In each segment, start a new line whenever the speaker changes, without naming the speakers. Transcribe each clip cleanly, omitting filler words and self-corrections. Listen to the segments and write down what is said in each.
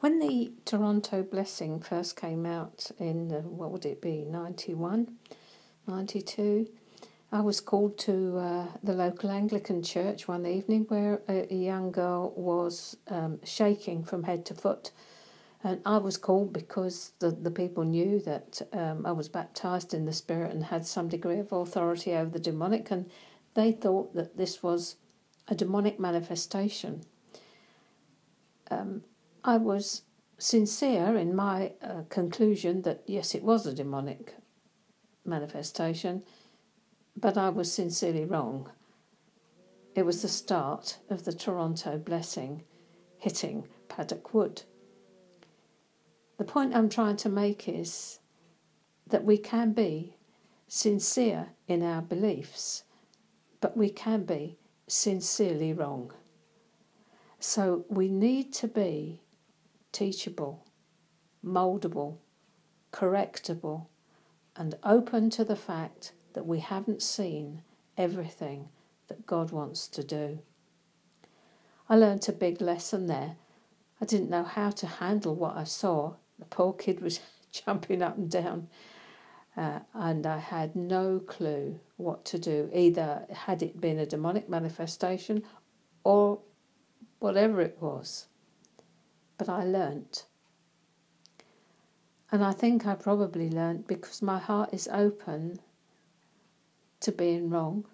When the Toronto Blessing first came out in, 91, 92, I was called to the local Anglican church one evening where a young girl was shaking from head to foot. And I was called because the people knew that I was baptised in the Spirit and had some degree of authority over the demonic, and they thought that this was a demonic manifestation. I was sincere in my conclusion that, yes, it was a demonic manifestation, but I was sincerely wrong. It was the start of the Toronto Blessing hitting Paddock Wood. The point I'm trying to make is that we can be sincere in our beliefs, but we can be sincerely wrong. So we need to be teachable, mouldable, correctable, and open to the fact that we haven't seen everything that God wants to do. I learnt a big lesson there. I didn't know how to handle what I saw. The poor kid was jumping up and down, and I had no clue what to do. Either had it been a demonic manifestation or whatever it was. But I learnt. And I think I probably learnt because my heart is open to being wrong.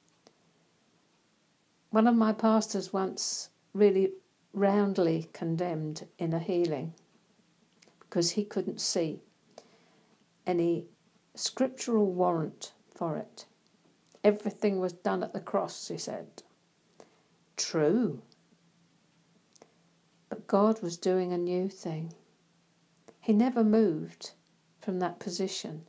One of my pastors once really roundly condemned inner healing because he couldn't see any scriptural warrant for it. Everything was done at the cross, he said. True. But God was doing a new thing. He never moved from that position.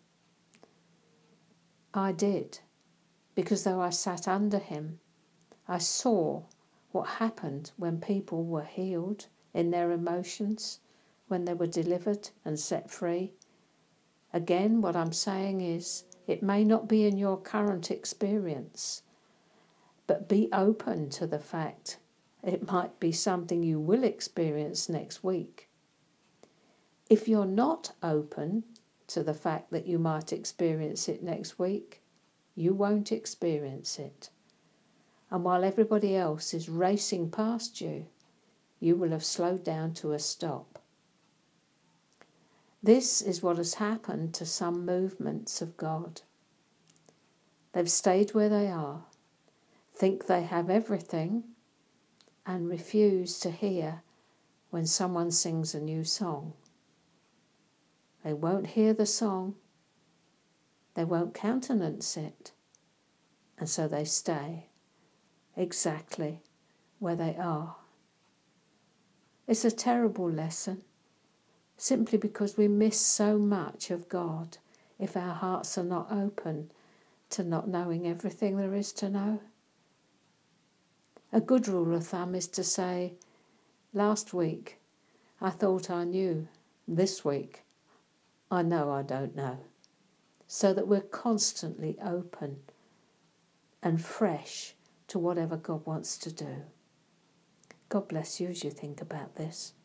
I did, because though I sat under him, I saw what happened when people were healed in their emotions, when they were delivered and set free. Again, what I'm saying is, it may not be in your current experience, but be open to the fact it might be something you will experience next week. If you're not open to the fact that you might experience it next week, you won't experience it. And while everybody else is racing past you, you will have slowed down to a stop. This is what has happened to some movements of God. They've stayed where they are, think they have everything, and refuse to hear when someone sings a new song. They won't hear the song, they won't countenance it, and so they stay exactly where they are. It's a terrible lesson, simply because we miss so much of God if our hearts are not open to not knowing everything there is to know. A good rule of thumb is to say, last week I thought I knew, this week I know I don't know, so that we're constantly open and fresh to whatever God wants to do. God bless you as you think about this.